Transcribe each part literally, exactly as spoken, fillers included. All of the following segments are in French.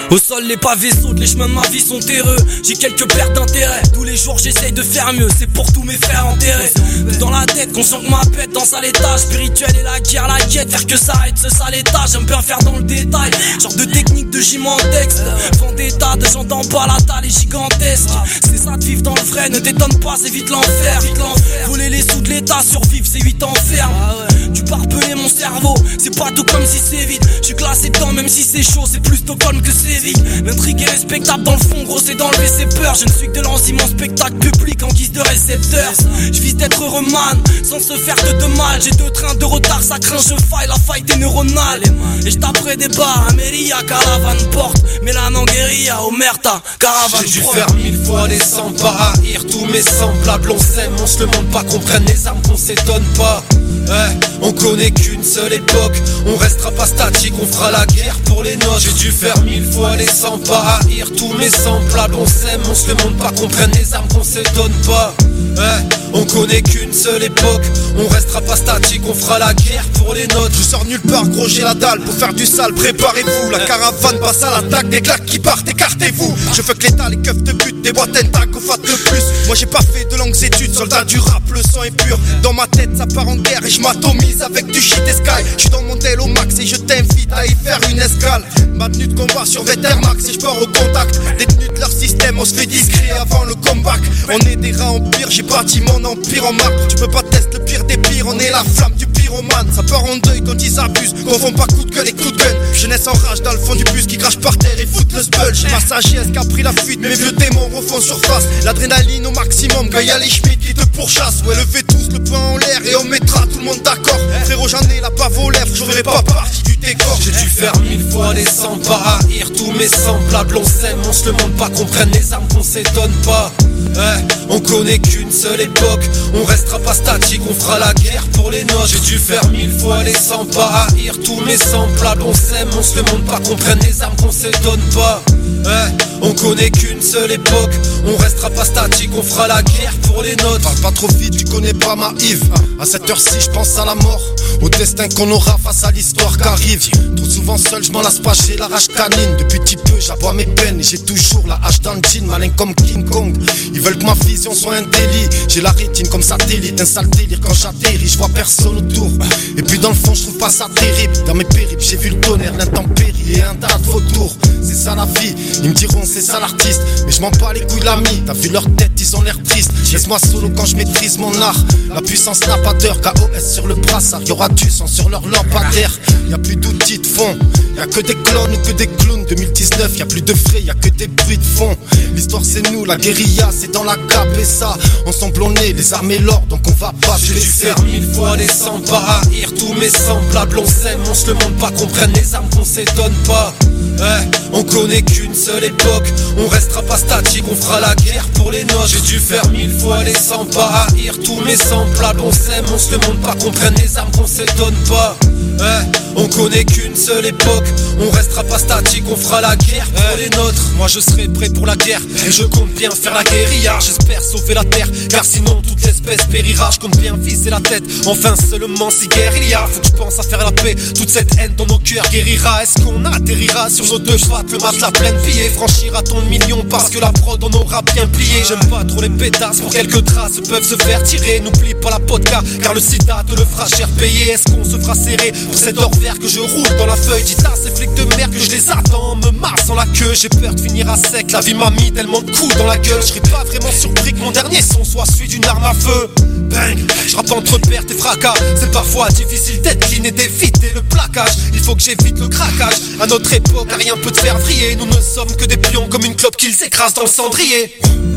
Au sol les pavés sautent, les chemins de ma vie sont terreux. J'ai quelques pertes d'intérêt, tous les jours j'essaye de faire mieux. C'est pour tous mes frères enterrés. Tout dans la tête, conscient que ma pète dans sale état spirituel et la guerre, la quête, faire que ça arrête ce sale état. J'aime bien faire dans le détail, genre de technique de gym en texte. Vendetta, de gens d'en bas, la taille est gigantesque. C'est ça de vivre dans le vrai, ne t'étonne pas, c'est vite l'enfer. Voler les sous de l'état, survivre c'est huit ans ferme. Tu barbelais mon cerveau, c'est pas tout comme si c'est vide. Je suis classé dedans même si c'est chaud, c'est plus Stockholm que c'est vide. L'intrigue est respectable dans le fond, gros c'est d'enlever ses peurs. Je ne suis que de l'enzyme en spectacle public en guise de récepteur. Je vise d'être heureux man, sans se faire de, de mal. J'ai deux trains de retard, ça craint, je faille, la faille des neuronales. Et je taperai des bars, Amelia, caravane porte. Mélan en guérilla, Omerta, caravane j'ai dû faire mille fois les cent pas haïr tous mes semblables. On s'aime, on se le monde pas, comprenne les armes qu'on s'étonne pas. Ouais, on connaît qu'une seule époque, on restera pas statique, on fera la guerre pour les nôtres. J'ai dû faire mille fois les cent pas haïr tous mes semblables. On s'aime, on se le monde pas, comprenne les armes qu'on s'étonne pas. Ouais, on connaît qu'une seule époque, on restera pas statique, on fera la guerre pour les nôtres. Je sors nulle part, gros j'ai la dalle pour faire du sale, préparez-vous. La caravane passe à l'attaque, des claques qui partent, écartez-vous. Je fuck l'état, les keufs de but, des boîtes entac, au fat de plus. Moi j'ai pas fait de longues études, soldat du rap, le sang est pur. Dans ma tête ça part en guerre et je m'atomise avec du shit et sky. Je suis dans mon tel au max et je t'invite à y faire une escale. Ma tenue de combat sur Vetermax et je pars au contact. Détenu de leur système, on se fait discret avant le comeback. On est des rats en pire, j'ai bâti mon empire en marque. Tu peux pas tester le pire des pires, on est la flamme du pyromane. Ça part en deuil quand ils abusent, confond pas coup de gueule et coup de gun. Jeunesse en rage dans le fond du bus qui crache par terre et fout le spell. J'ai ma sagesse qui a pris la fuite, mes vieux démons refont surface. L'adrénaline au maximum, quand y'a les Schmitt qui te pourchassent. Ouais, levez tous le poing en l'air et on mettra tout le monde d'accord. Frérot, j'en ai la bave aux lèvres, je ferai pas partie du décor. J'ai dû faire mille fois les cent pas haïr tous mes semblables. On s'aime, on se le monde pas, comprenne les armes qu'on s'étonne pas. Ouais, on connaît qu'une seule époque, on restera pas statique, on fera la guerre pour les nôtres. J'ai dû faire mille fois les cent pas haïr tous mes semblables. On s'aime, on se le monde pas, comprenne les armes qu'on s'étonne pas. Ouais, on connaît qu'une seule époque, on restera pas statique, on fera la guerre pour les nôtres. Parle pas trop vite, tu connais pas ma Yves. À cette heure-ci je pense à la mort, au destin qu'on aura face à l'histoire qui arrive. Trop souvent seul, je m'en lasse pas, j'ai la rage canine. Depuis petit peu, j'aboie mes peines et j'ai toujours la hache dans le jean, malin comme King Kong. Ils veulent que ma vision soit un délit, j'ai la rétine comme satellite, un sale délire quand j'atterris, je vois personne autour. Et puis dans le fond, je trouve pas ça terrible. Dans mes périples, j'ai vu le tonnerre, l'intempérie et un tas de vautours. C'est ça la vie, ils me diront c'est ça l'artiste, mais je m'en bats les couilles l'ami. T'as vu leur tête, ils ont l'air tristes. Laisse-moi solo quand je maîtrise mon art. La puissance n'a pas d'heure, K O S sur le brassard. Y'aura du sang sur leur lampadaire. Y'a plus d'outils de fond, y'a que des clones ou que des clowns. Deux mille dix-neuf, y'a plus de frais, y'a que des bruits de fond. L'histoire c'est nous, la guérilla c'est dans la cape. Et ça, ensemble on est les armées l'or, donc on va pas se laisser. J'ai dû faire mille fois les cent pas haïr tous mes semblables. On s'aime, on se le monde pas, comprenne les armes qu'on s'étonne pas. Ouais, on connaît qu'une seule époque, on restera pas statique, on fera la guerre pour les nôtres. J'ai dû faire mille fois les cent pas haïr tous mes semblables. On s'aime, on se le monde pas, comprenne les armes qu'on s'étonne pas. Ouais, on connaît qu'une seule époque, on restera pas statique, on fera la guerre pour les nôtres. Moi je serai prêt pour la guerre, et je compte bien faire la guérilla. J'espère sauver la terre, car sinon toute l'espèce périra. Je compte bien viser la tête, enfin seulement si guerre il y a. Faut que je pense à faire la paix, toute cette haine dans nos cœurs guérira. Est-ce qu'on atterrira sur nos deux chevaux, le matelas plein de billets? Franchira ton million parce que la prod en aura bien plié. J'aime pas trop les pétasses, pour quelques traces peuvent se faire tirer. N'oublie pas la vodka, car le sida te le fera cher payer. Est-ce qu'on se fera serrer pour cet or vert que je roule dans la feuille? Dis à ces flics de merde que je les attends, me masse en la queue. J'ai peur de finir à sec, la vie m'a mis tellement de coups dans la gueule. Je serais pas vraiment surpris que mon dernier son soit celui d'une arme à feu. Bang, je rappe entre pertes et fracas. C'est parfois difficile d'être clean et d'éviter le plaquage. Il faut que j'évite le craquage. À notre époque, rien peut te faire vriller. Nous ne sommes que des pions comme une clope qu'ils écrasent dans le cendrier.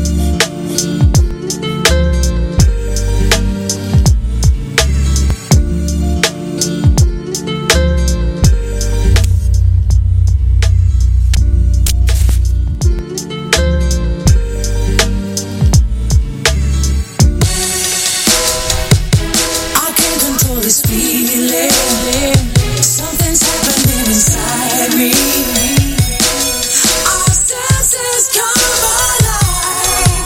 Something's happening inside me. Our senses come alive.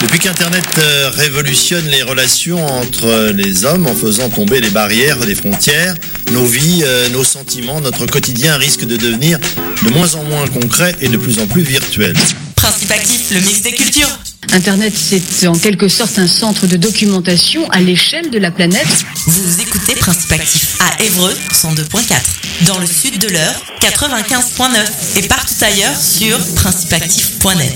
Depuis qu'Internet euh, révolutionne les relations entre les hommes en faisant tomber les barrières des frontières, nos vies, euh, nos sentiments, notre quotidien risque de devenir de moins en moins concret et de plus en plus virtuel. Principe actif, le mix des cultures. Internet, c'est en quelque sorte un centre de documentation à l'échelle de la planète. Vous écoutez Principe actif à Évreux, cent deux point quatre. Dans le sud de l'Eure, quatre-vingt-quinze point neuf. Et partout ailleurs sur principe actif point net.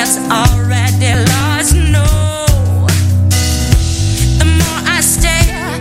Already lost, no. The more I stare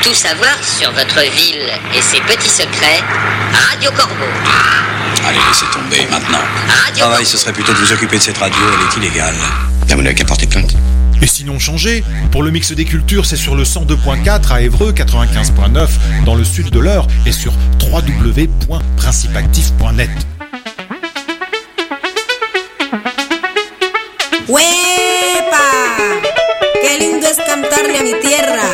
Tout savoir sur votre ville et ses petits secrets, Radio Corbeau. Allez, laissez tomber maintenant. Radio Le travail, Corbeau. ce serait plutôt de vous occuper de cette radio, elle est illégale. Là, vous n'avez qu'à porter plainte. Et sinon changé, pour le mix des cultures, c'est sur le cent deux point quatre à Évreux, quatre-vingt-quinze point neuf dans le sud de l'Eure et sur w w w point principactif point net. ¡Huepa! ¡Qué lindo es cantarle a mi tierra!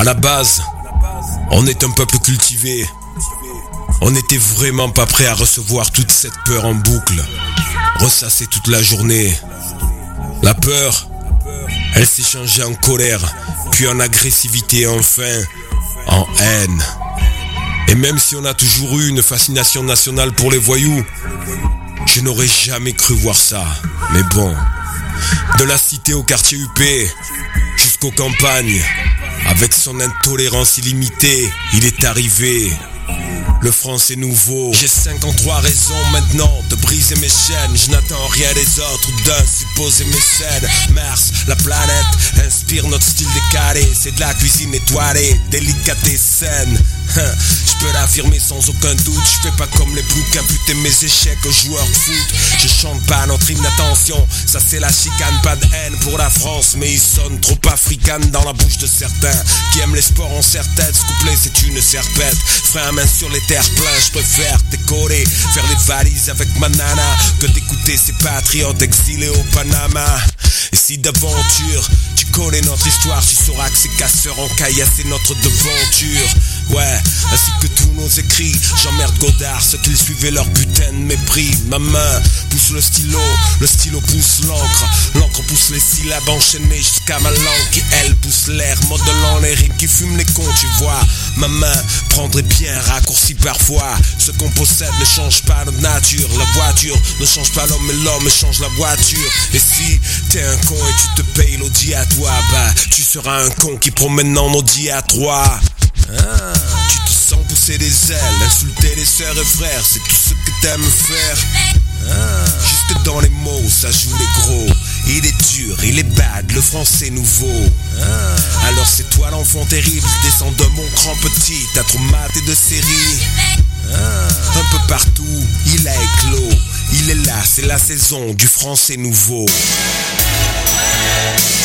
la base, on est un peuple cultivé. On n'était vraiment pas prêt à recevoir toute cette peur en boucle, ressassée toute la journée. La peur, elle s'est changée en colère, puis en agressivité, enfin en haine. Et même si on a toujours eu une fascination nationale pour les voyous, je n'aurais jamais cru voir ça. Mais bon, de la cité au quartier U P, jusqu'aux campagnes, avec son intolérance illimitée, il est arrivé le français nouveau. J'ai cinquante-trois raisons maintenant de briser mes chaînes. Je n'attends rien des autres ou d'un supposé mécène. Mars, la planète, inspire notre style décalé. C'est de la cuisine étoilée, délicatessen. Je peux l'affirmer sans aucun doute. Je fais pas comme les boucs, imputer mes échecs aux joueurs de foot. Je chante pas notre hymne, attention, ça c'est la chicane. Pas de haine pour la France, mais il sonne trop africaine dans la bouche de certains qui aiment les sports en serre-tête. Ce couplet c'est une serpette. Frein à main sur les terres pleins, je préfère décorer, faire les valises avec ma nana, que d'écouter ces patriotes exilés au Panama. Et si d'aventure tu connais notre histoire, tu sauras que ces casseurs en caillasse c'est notre devanture. Ouais, ainsi que tous nos écrits, j'emmerde Godard, ceux qui suivaient leur putain de mépris. Ma main pousse le stylo, le stylo pousse l'encre, l'encre pousse les syllabes enchaînées jusqu'à ma langue qui elle pousse l'air, modelant les rimes qui fument les cons, tu vois. Ma main prendrait bien un raccourci parfois. Ce qu'on possède ne change pas notre nature. La voiture ne change pas l'homme, mais l'homme change la voiture. Et si t'es un con et tu te payes l'audi à toi, bah tu seras un con qui promène en Audi à trois. Ah, tu te sens pousser des ailes, insulter les sœurs et frères, c'est tout ce que t'aimes faire. Ah, juste dans les mots, ça joue les gros. Il est dur, il est bad, le français nouveau. Ah, alors c'est toi l'enfant terrible, descends de mon grand petit, t'as trop maté de série. Ah, un peu partout, il a éclos. Il est là, c'est la saison du français nouveau.